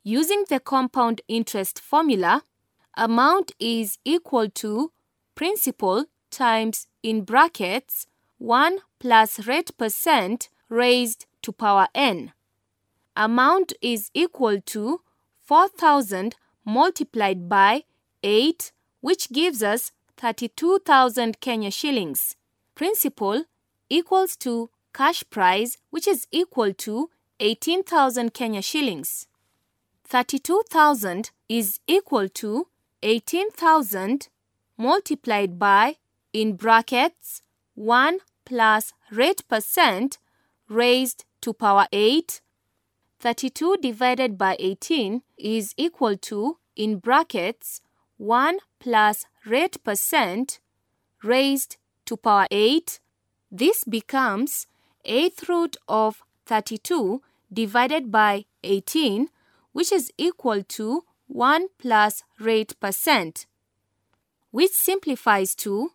Using the compound interest formula, amount is equal to principal times in brackets 1 plus rate percent raised to power n. Amount is equal to 4,000 multiplied by 8, which gives us 32,000 Kenya shillings. Principal equals to cash price, which is equal to 18,000 Kenya shillings. 32,000 is equal to 18,000 multiplied by, in brackets, 1 plus rate percent raised to power 8. 32 divided by 18 is equal to, in brackets, 1 plus rate percent raised to power 8. This becomes 8th root of 32 divided by 18, which is equal to 1 plus rate percent, which simplifies to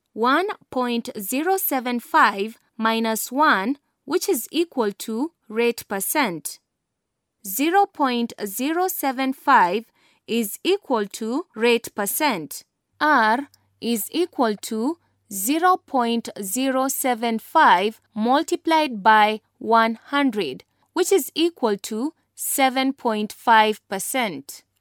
1.075 minus 1, which is equal to rate percent. 0.075 is equal to rate percent. R is equal to 0.075 multiplied by 100, which is equal to 7.5%.